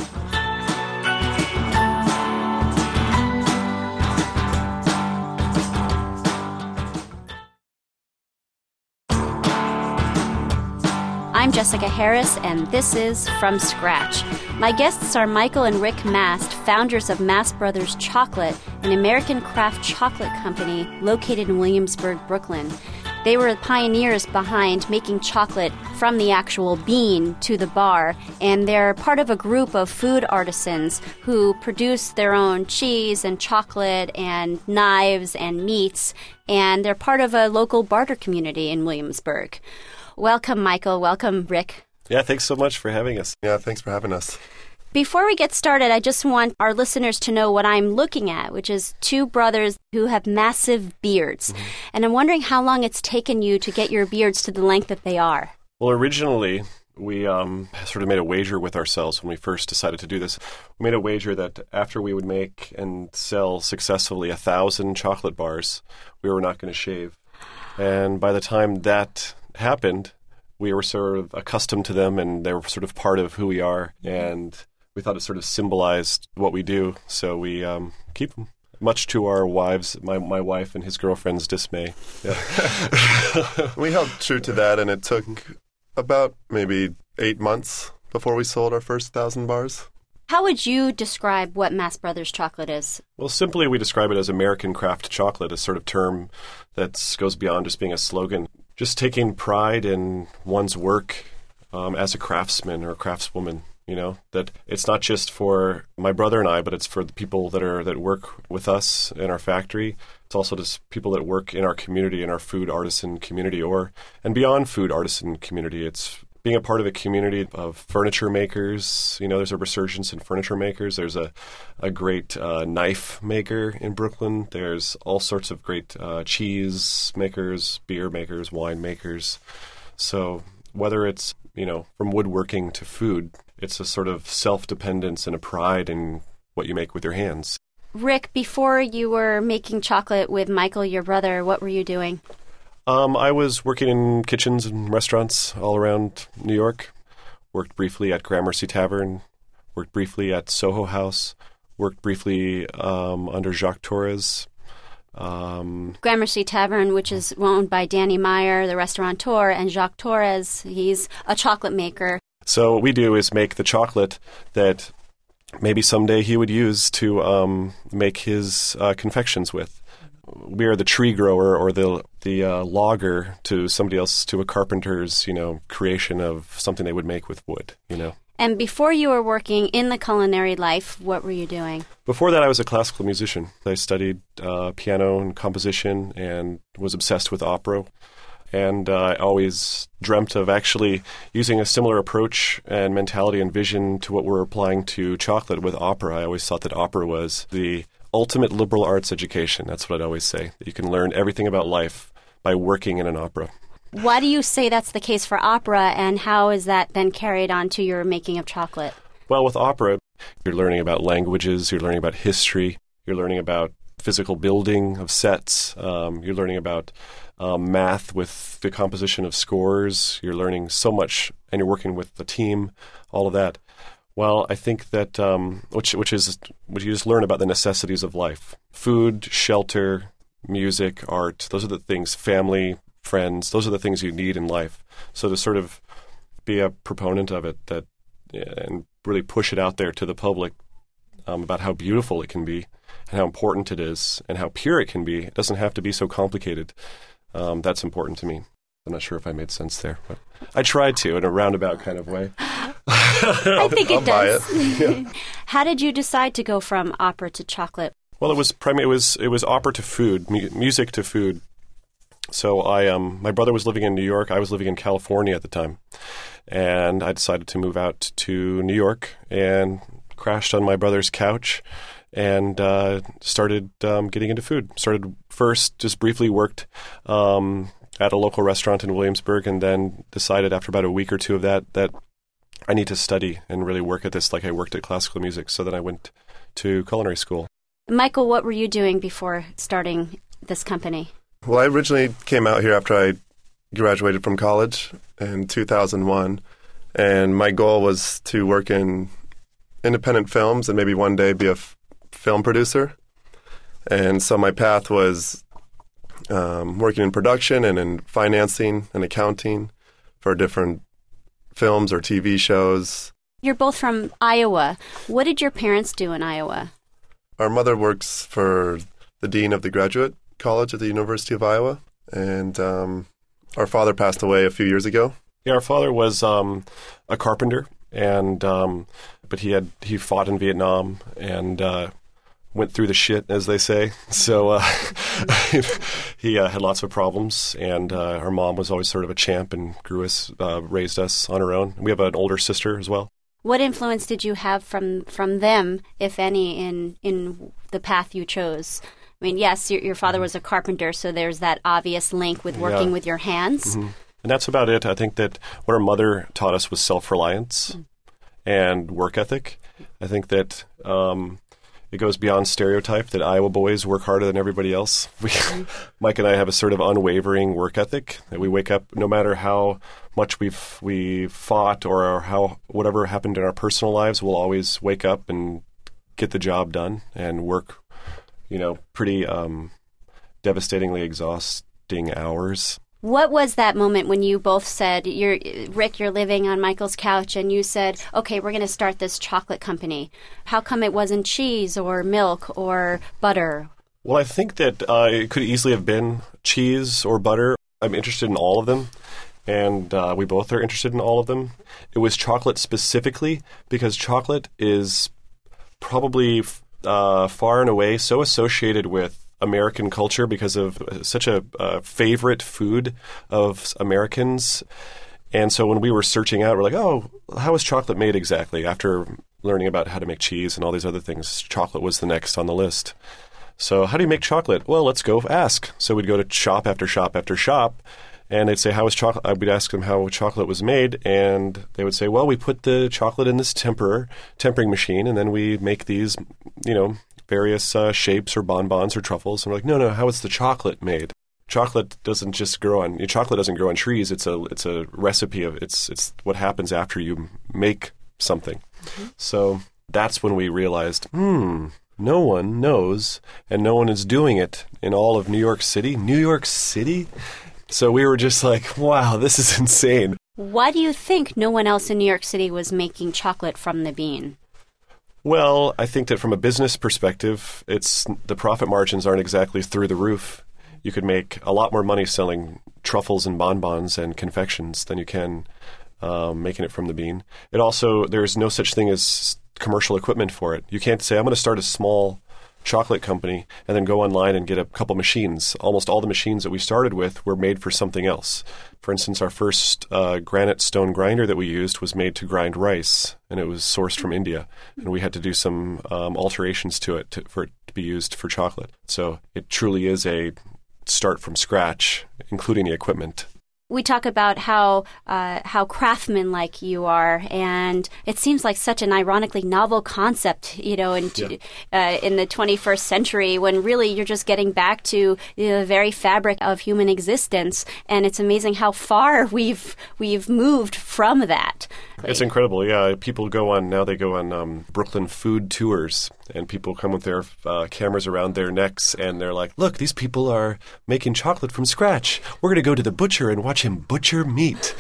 Speaker 1: I'm Jessica Harris, and this is From Scratch. My guests are Michael and Rick Mast, founders of Mast Brothers Chocolate, an American craft chocolate company located in Williamsburg, Brooklyn. They were pioneers behind making chocolate from the actual bean to the bar, and they're part of a group of food artisans who produce their own cheese and chocolate and knives and meats, and they're part of a local barter community in Williamsburg. Welcome, Michael. Welcome, Rick.
Speaker 3: Yeah, thanks so much for having us.
Speaker 4: Yeah, thanks for having us.
Speaker 1: Before we get started, I just want our listeners to know what I'm looking at, which is two brothers who have massive beards. Mm-hmm. And I'm wondering how long it's taken you to get your beards to the length that they are.
Speaker 3: Well, originally, we um, sort of made a wager with ourselves when we first decided to do this. We made a wager that after we would make and sell successfully a thousand chocolate bars, we were not going to shave. And by the time that happened, we were sort of accustomed to them, and they were sort of part of who we are, and we thought it sort of symbolized what we do, so we um, keep them, much to our wives, my my wife and his girlfriend's dismay. Yeah.
Speaker 4: We held true to that, and it took about maybe eight months before we sold our first thousand bars.
Speaker 1: How would you describe what Mast Brothers Chocolate is?
Speaker 3: Well, simply we describe it as American craft chocolate, a sort of term that goes beyond just being a slogan. Just taking pride in one's work um, as a craftsman or a craftswoman, you know, that it's not just for my brother and I, but it's for the people that are that work with us in our factory. It's also just people that work in our community, in our food artisan community, or and beyond food artisan community. It's being a part of a community of furniture makers. You know, there's a resurgence in furniture makers. There's a, a great uh, knife maker in Brooklyn. There's all sorts of great uh, cheese makers, beer makers, wine makers. So whether it's, you know, from woodworking to food, it's a sort of self-dependence and a pride in what you make with your hands.
Speaker 1: Rick, before you were making chocolate with Michael, your brother, what were you doing?
Speaker 3: Um, I was working in kitchens and restaurants all around New York. Worked briefly at Gramercy Tavern. Worked briefly at Soho House. Worked briefly um, under Jacques Torres. Um,
Speaker 1: Gramercy Tavern, which is owned by Danny Meyer, the restaurateur, and Jacques Torres. He's a chocolate maker.
Speaker 3: So what we do is make the chocolate that maybe someday he would use to um, make his uh, confections with. We are the tree grower or the the uh, logger to somebody else, to a carpenter's, you know, creation of something they would make with wood, you know.
Speaker 1: And before you were working in the culinary life, what were you doing?
Speaker 3: Before that, I was a classical musician. I studied uh, piano and composition and was obsessed with opera. And uh, I always dreamt of actually using a similar approach and mentality and vision to what we're applying to chocolate with opera. I always thought that opera was the ultimate liberal arts education. That's what I'd always say. That you can learn everything about life by working in an opera.
Speaker 1: Why do you say that's the case for opera, and how is that then carried on to your making of chocolate?
Speaker 3: Well, with opera, you're learning about languages, you're learning about history, you're learning about physical building of sets, um, you're learning about um, math with the composition of scores, you're learning so much, and you're working with the team, all of that. Well, I think that, um, which which is, which you just learn about the necessities of life. Food, shelter, music, art, those are the things, family, friends, those are the things you need in life. So to sort of be a proponent of it that and really push it out there to the public um, about how beautiful it can be and how important it is and how pure it can be. It doesn't have to be so complicated. Um, that's important to me. I'm not sure if I made sense there, but I tried to in a roundabout kind of way.
Speaker 1: I think it
Speaker 4: I'll buy
Speaker 1: does.
Speaker 4: it. Yeah.
Speaker 1: How did you decide to go from opera to chocolate?
Speaker 3: Well, it was prim- it was it was opera to food, mu- music to food. So I um my brother was living in New York. I was living in California at the time, and I decided to move out to New York and crashed on my brother's couch and uh, started um, getting into food. Started first just briefly worked um, at a local restaurant in Williamsburg, and then decided after about a week or two of that that I need to study and really work at this like I worked at classical music. So then I went to culinary school.
Speaker 1: Michael, what were you doing before starting this company?
Speaker 4: Well, I originally came out here after I graduated from college in two thousand one, and my goal was to work in independent films and maybe one day be a f- film producer. And so my path was um, working in production and in financing and accounting for different films or T V shows.
Speaker 1: You're both from Iowa. What did your parents do in Iowa?
Speaker 4: Our mother works for the dean of the graduate college at the University of Iowa, and um, our father passed away a few years ago.
Speaker 3: Yeah, our father was um, a carpenter, and um, but he had he fought in Vietnam and uh, went through the shit, as they say. So uh, he uh, had lots of problems, and uh, our mom was always sort of a champ and grew us, uh, raised us on her own. We have an older sister as well.
Speaker 1: What influence did you have from, from them, if any, in in the path you chose? I mean, yes, your, your father was a carpenter, so there's that obvious link with working
Speaker 3: Yeah.
Speaker 1: with your hands.
Speaker 3: Mm-hmm. And that's about it. I think that what our mother taught us was self-reliance mm. and work ethic. I think that um, it goes beyond stereotype that Iowa boys work harder than everybody else. We, Mike and I have a sort of unwavering work ethic that we wake up, no matter how much we've we fought or how whatever happened in our personal lives, we'll always wake up and get the job done and work, you know, pretty um, devastatingly exhausting hours.
Speaker 1: What was that moment when you both said, you're, Rick, you're living on Michael's couch, and you said, okay, we're going to start this chocolate company? How come it wasn't cheese or milk or butter?
Speaker 3: Well, I think that uh, it could easily have been cheese or butter. I'm interested in all of them, and uh, we both are interested in all of them. It was chocolate specifically because chocolate is probably uh, far and away so associated with American culture because of such a uh, favorite food of Americans. And so when we were searching out, we're like, oh, how is chocolate made exactly? After learning about how to make cheese and all these other things, chocolate was the next on the list. So how do you make chocolate? Well, let's go ask. So we'd go to shop after shop after shop, and they'd say, how is chocolate? I would ask them how chocolate was made, and they would say, well, we put the chocolate in this temper, tempering machine, and then we make these, you know, various uh, shapes or bonbons or truffles. And we're like, no, no, how is the chocolate made? Chocolate doesn't just grow on chocolate doesn't grow on trees. It's a it's a recipe of it's it's what happens after you make something. Mm-hmm. So that's when we realized, hmm, no one knows, and no one is doing it in all of New York City. New York City. So we were just like, wow, this is insane.
Speaker 1: Why do you think no one else in New York City was making chocolate from the bean?
Speaker 3: Well, I think that from a business perspective, it's the profit margins aren't exactly through the roof. You could make a lot more money selling truffles and bonbons and confections than you can um, making it from the bean. It also, there's no such thing as commercial equipment for it. You can't say, I'm going to start a small chocolate company and then go online and get a couple machines. Almost all the machines that we started with were made for something else. For instance, our first uh, granite stone grinder that we used was made to grind rice, and it was sourced from India. And we had to do some um, alterations to it to, for it to be used for chocolate. So it truly is a start from scratch, including the equipment.
Speaker 1: We talk about how uh, how craftsman-like you are, and it seems like such an ironically novel concept, you know, in, yeah. uh, in the twenty-first century, when really you're just getting back to the very fabric of human existence, and it's amazing how far we've we've moved from that.
Speaker 3: It's incredible, yeah. People go on, now they go on um, Brooklyn food tours, and people come with their uh, cameras around their necks, and they're like, look, these people are making chocolate from scratch. We're going to go to the butcher and watch him butcher meat.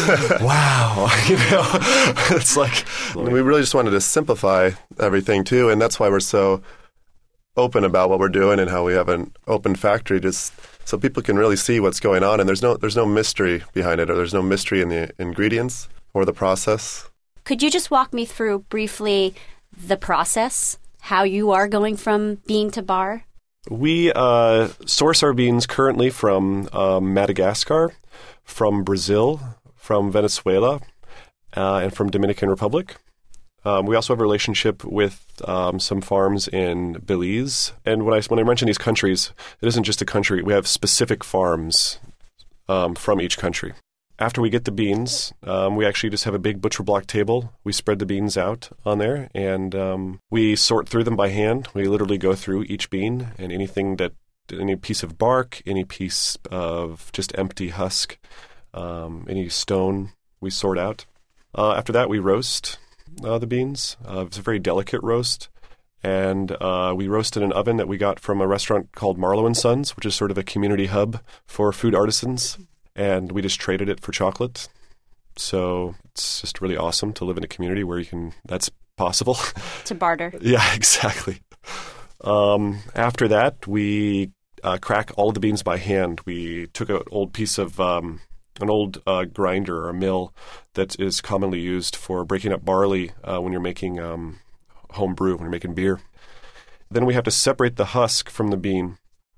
Speaker 3: Wow. You know, it's like...
Speaker 4: We really just wanted to simplify everything, too, and that's why we're so open about what we're doing and how we have an open factory, just so people can really see what's going on, and there's no there's no mystery behind it, or there's no mystery in the ingredients or the process.
Speaker 1: Could you just walk me through briefly the process, how you are going from bean to bar?
Speaker 3: We uh, source our beans currently from um, Madagascar, from Brazil, from Venezuela, uh, and from Dominican Republic. Um, we also have a relationship with um, some farms in Belize. And when I when I mention these countries, it isn't just a country. We have specific farms um, from each country. After we get the beans, um, we actually just have a big butcher block table. We spread the beans out on there, and um, we sort through them by hand. We literally go through each bean, and anything that, any piece of bark, any piece of just empty husk, um, any stone, we sort out. Uh, after that, we roast uh, the beans. Uh, it's a very delicate roast, and uh, we roast in an oven that we got from a restaurant called Marlowe and Sons, which is sort of a community hub for food artisans. And we just traded it for chocolate. So it's just really awesome to live in a community where you can, that's possible.
Speaker 1: To barter.
Speaker 3: Yeah, exactly. Um, after that, we uh, crack all of the beans by hand. We took an old piece of, um, an old uh, grinder or mill that is commonly used for breaking up barley uh, when you're making um, home brew, when you're making beer. Then we have to separate the husk from the bean.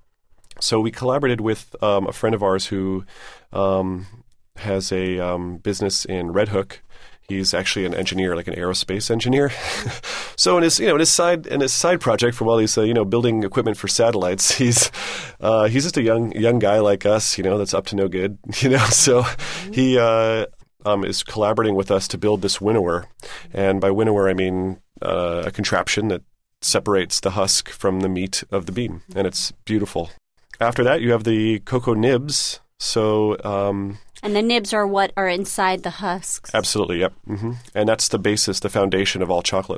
Speaker 3: So we collaborated with um, a friend of ours who um, has a um, business in Red Hook. He's actually an engineer, like an aerospace engineer. So in his, you know, in his side, in his side project, for while he's, uh, you know, building equipment for satellites, he's, uh, he's just a young, young guy like us, you know, that's up to no good, you know. So he uh, um, is collaborating with us to build this winnower, and by winnower I mean uh, a contraption that separates the husk from the meat of the bean, and it's beautiful. After that, you have the cocoa nibs. So, um,
Speaker 1: and the nibs are what are inside the husks.
Speaker 3: Absolutely, yep. Mm-hmm. And that's the basis, the foundation of all chocolate.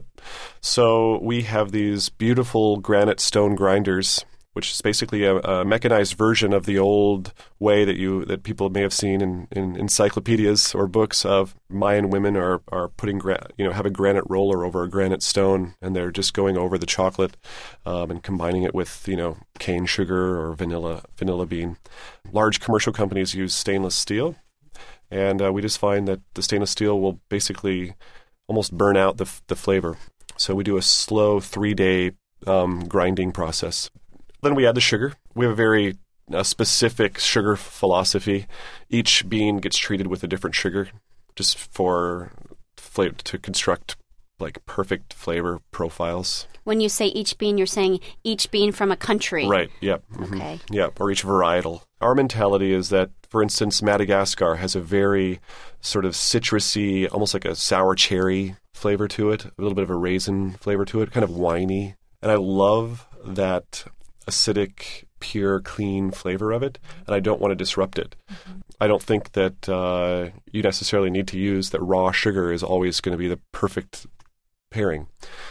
Speaker 3: So we have these beautiful granite stone grinders, which is basically a, a mechanized version of the old way that you that people may have seen in, in encyclopedias or books of Mayan women are are putting gra- you know have a granite roller over a granite stone, and they're just going over the chocolate um, and combining it with you know cane sugar or vanilla vanilla bean. Large commercial companies use stainless steel, and uh, we just find that the stainless steel will basically almost burn out the the flavor. So we do a slow three day um, grinding process. Then we add the sugar. We have a very a specific sugar philosophy. Each bean gets treated with a different sugar, just for flavor, to construct like perfect flavor profiles.
Speaker 1: When you say each bean, you're saying each bean from a country.
Speaker 3: Right, yep. Mm-hmm.
Speaker 1: Okay.
Speaker 3: Yep, or each varietal. Our mentality is that, for instance, Madagascar has a very sort of citrusy, almost like a sour cherry flavor to it, a little bit of a raisin flavor to it, kind of winey. And I love that acidic, pure, clean flavor of it, and I don't want to disrupt it. Mm-hmm. I don't think that uh, you necessarily need to use that raw sugar is always going to be the perfect pairing.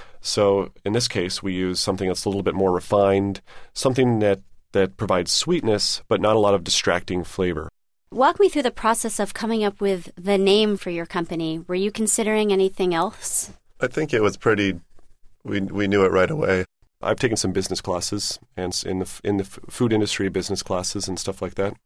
Speaker 3: So in this case, we use something that's a little bit more refined, something that, that provides sweetness, but not a lot of distracting flavor.
Speaker 1: Walk me through the process of coming up with the name for your company. Were you considering anything else?
Speaker 4: I think it was pretty, we we knew it right away.
Speaker 3: I've taken some business classes and in the in the food industry business classes and stuff like that.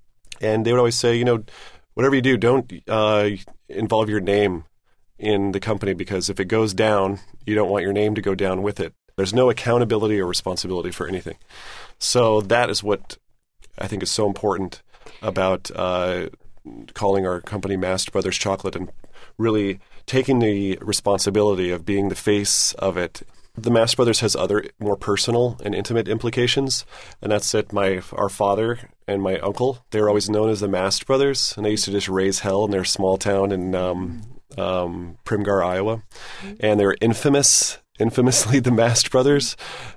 Speaker 3: And they would always say, you know, whatever you do, don't uh, involve your name in the company, because if it goes down, you don't want your name to go down with it. There's no accountability or responsibility for anything. So that is what I think is so important about uh, calling our company Mast Brothers Chocolate and really taking the responsibility of being the face of it. The Mast Brothers has other more personal and intimate implications, and that's that my our father and my uncle, they were always known as the Mast Brothers, and they used to just raise hell in their small town in um, um, Primgar, Iowa, and they were infamous, infamously the Mast Brothers,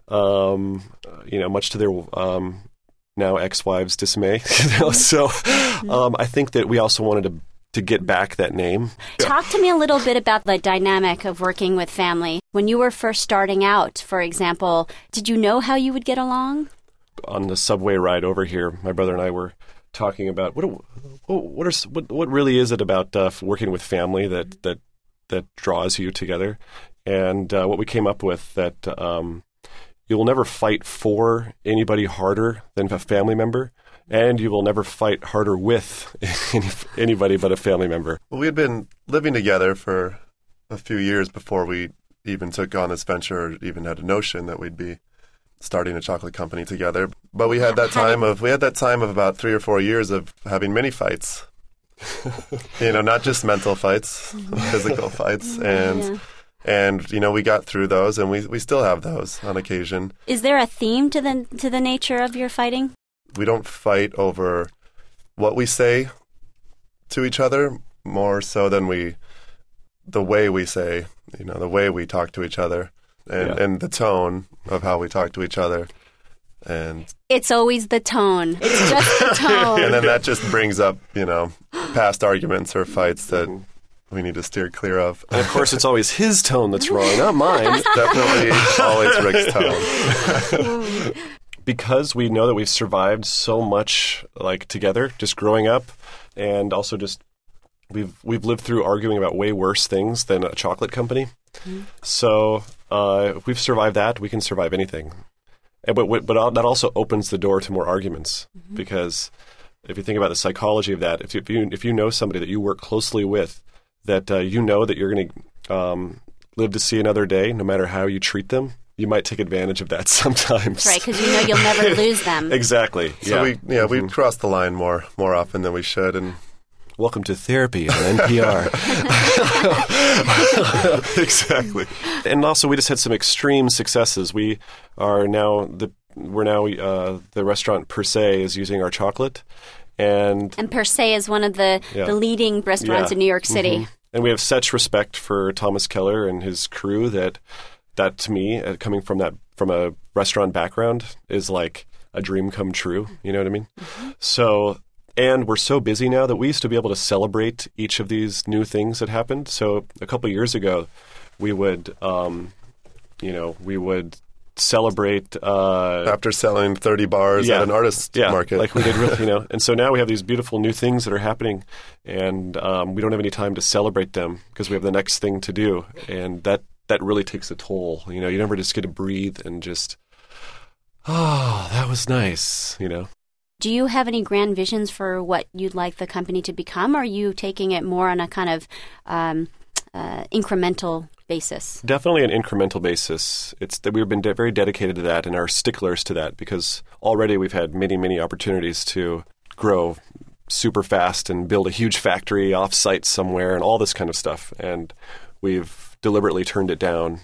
Speaker 3: um, you know, much to their um, now ex-wives' dismay. You know? So um, I think that we also wanted to to get back that name.
Speaker 1: Talk to me a little bit about the dynamic of working with family. When you were first starting out, for example, did you know how you would get along?
Speaker 3: On the subway ride over here, my brother and I were talking about what what are what, what really is it about uh, working with family that that that draws you together, and uh, what we came up with that um, you will never fight for anybody harder than a family member. And you will never fight harder with any, anybody but a family member.
Speaker 4: Well, we had been living together for a few years before we even took on this venture or even had a notion that we'd be starting a chocolate company together. But we had that time of we had that time of about three or four years of having many fights. You know, not just mental fights, physical fights, and
Speaker 1: Yeah.
Speaker 4: and you know we got through those, and we we still have those on occasion.
Speaker 1: Is there a theme to the to the nature of your fighting?
Speaker 4: We don't fight over what we say to each other more so than we, the way we say, you know, the way we talk to each other and,
Speaker 3: Yeah.
Speaker 4: and the tone of how we talk to each other. And
Speaker 1: It's always the tone. It's just the tone.
Speaker 4: and then that just brings up, you know, past arguments or fights that we need to steer clear of.
Speaker 3: And of course, it's always his tone that's wrong, not mine.
Speaker 4: Definitely always Rick's tone.
Speaker 3: Because we know that we've survived so much, like together, just growing up, and also just we've we've lived through arguing about way worse things than a chocolate company. Mm-hmm. So uh, if we've survived that, we can survive anything. And, but but that also opens the door to more arguments, mm-hmm. because if you think about the psychology of that, if you if you, if you know somebody that you work closely with, that uh, you know that you're going to um, live to see another day, no matter how you treat them. You might take advantage of that sometimes.
Speaker 1: Right, because you know you'll never lose them.
Speaker 3: Exactly.
Speaker 4: So
Speaker 3: yeah.
Speaker 4: we yeah,
Speaker 3: mm-hmm.
Speaker 4: we cross the line more more often than we should, and
Speaker 3: welcome to therapy on N P R. Exactly. And also we just had some extreme successes. We are now the we're now uh, the restaurant Per Se is using our chocolate, and
Speaker 1: And Per Se is one of the,
Speaker 3: Yeah.
Speaker 1: the leading restaurants
Speaker 3: Yeah.
Speaker 1: in New York City.
Speaker 3: Mm-hmm. And we have such respect for Thomas Keller and his crew that that to me, uh, coming from that from a restaurant background, is like a dream come true. You know what I mean? Mm-hmm. So, and we're so busy now that we used to be able to celebrate each of these new things that happened. So a couple of years ago, we would, um, you know, we would celebrate uh,
Speaker 4: after selling thirty bars
Speaker 3: yeah,
Speaker 4: at an artist
Speaker 3: yeah,
Speaker 4: market,
Speaker 3: like we did, really, you know. And so now we have these beautiful new things that are happening, and um, we don't have any time to celebrate them because we have the next thing to do, and that. That really takes a toll. You know, you never just get to breathe and just, oh, that was nice, you know.
Speaker 1: Do you have any grand visions for what you'd like the company to become? Or are you taking it more on a kind of um, uh, incremental basis?
Speaker 3: Definitely an incremental basis. It's that we've been de- very dedicated to that and are sticklers to that because already we've had many, many opportunities to grow super fast and build a huge factory off-site somewhere and all this kind of stuff. And we've deliberately turned it down.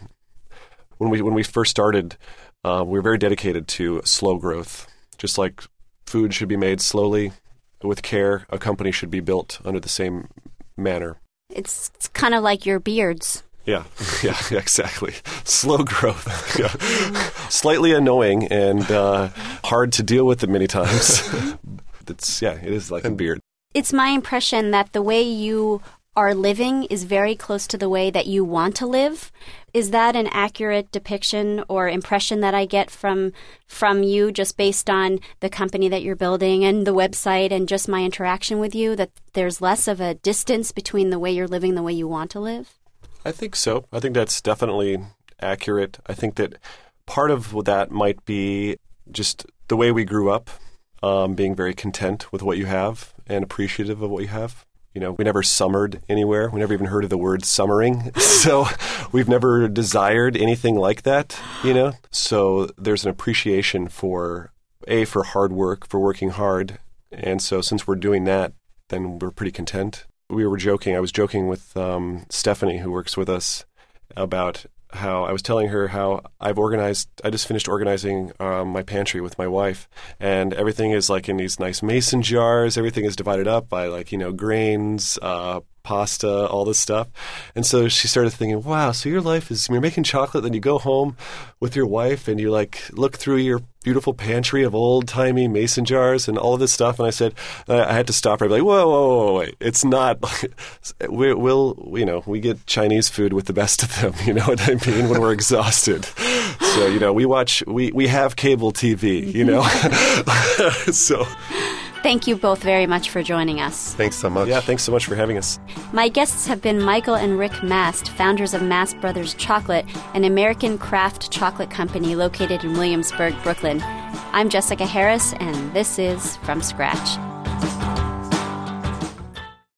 Speaker 3: When we when we first started, uh, we were very dedicated to slow growth. Just like food should be made slowly, with care, a company should be built under the same manner.
Speaker 1: It's, it's kind of like your beards.
Speaker 3: Yeah, yeah, exactly. Slow growth. Yeah. Slightly annoying and uh, hard to deal with it many times. It's, yeah, it is like a beard.
Speaker 1: It's my impression that the way you are living is very close to the way that you want to live. Is that an accurate depiction or impression that I get from from you just based on the company that you're building and the website and just my interaction with you, that there's less of a distance between the way you're living and the way you want to live?
Speaker 3: I think so. I think that's definitely accurate. I think that part of that might be just the way we grew up, um, being very content with what you have and appreciative of what you have. You know, we never summered anywhere. We never even heard of the word summering. So we've never desired anything like that, you know. So there's an appreciation for, A, for hard work, for working hard. And so since we're doing that, then we're pretty content. We were joking. I was joking with um, Stephanie, who works with us, about how I was telling her how I've organized, I just finished organizing um, my pantry with my wife, and everything is like in these nice mason jars. Everything is divided up by like, you know, grains, uh, pasta, all this stuff. And so she started thinking, wow, so your life is, you're making chocolate, then you go home with your wife and you like look through your beautiful pantry of old-timey mason jars and all of this stuff. And I said, I had to stop her. I'd be like, whoa, whoa, whoa, whoa, wait. It's not, we, we'll, you know, we get Chinese food with the best of them, you know what I mean, when we're exhausted. So, you know, we watch, we, we have cable T V, you know. So...
Speaker 1: Thank you both very much for joining us.
Speaker 4: Thanks so much.
Speaker 3: Yeah, thanks so much for having us.
Speaker 1: My guests have been Michael and Rick Mast, founders of Mast Brothers Chocolate, an American craft chocolate company located in Williamsburg, Brooklyn. I'm Jessica Harris, and this is From Scratch.